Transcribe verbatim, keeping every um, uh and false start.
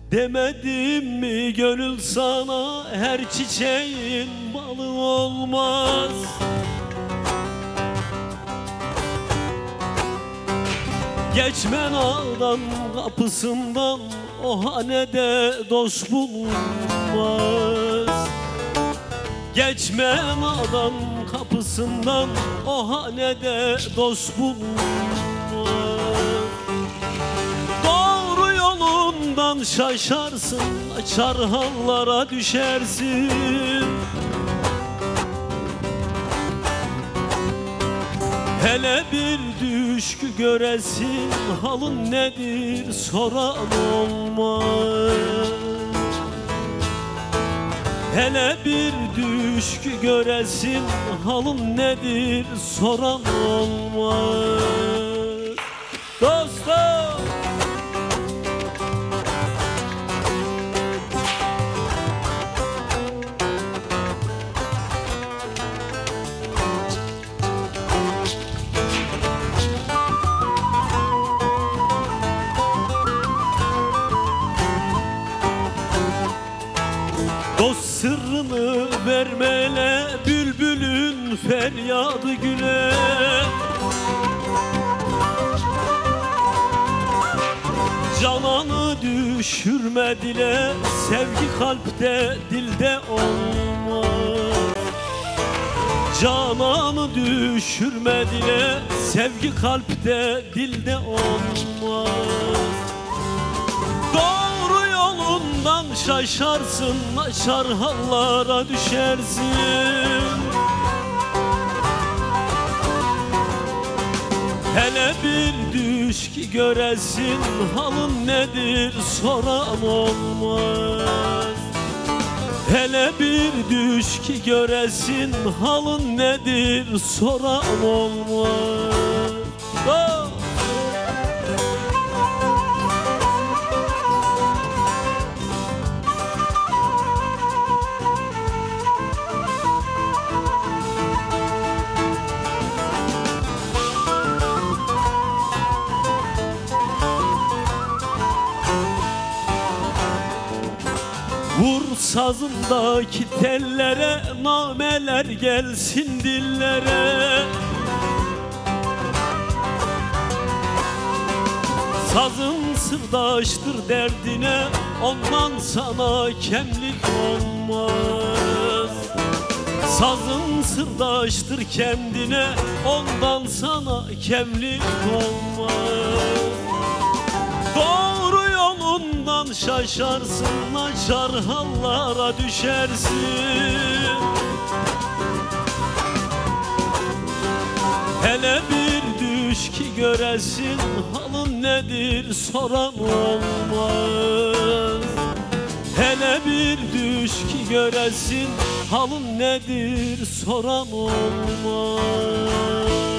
Demedim mi gönül sana, her çiçeğin balı olmaz. Geçmen ağdan kapısından, o hanede dost bulunmaz. Geçmen ağdan kapısından, o hanede dost bulunmaz. Doğru yolundan şaşarsın, çarhanlara düşersin. Hele bir düşkü göresin, halın nedir soran olmaz. Hele bir düşkü göresin, halın nedir soran olmaz. Dostum! Dost sırrını vermele, bülbülün feryadı güle. Cananı düşürme dile, sevgi kalpte dilde olmaz. Cananı düşürme dile, sevgi kalpte dilde olmaz. Doğru yolundan şaşarsın, çarhanlara düşersin. Hele bir düşkü göresin, halın nedir soran olmaz. Hele bir düşkü göresin, halın nedir soran olmaz. Oh! Vur sazındaki tellere, nameler gelsin dillere. Sazın sırdaştır derdine, ondan sana kemlik olmaz. Sazın sırdaştır kendine, ondan sana kemlik olmaz. Doğru yolundan şaşarsın, çarhanlara düşersin. Hele bir düşkü göresin, halın nedir soran olmaz. Hele bir düşkü göresin, halın nedir soran olmaz.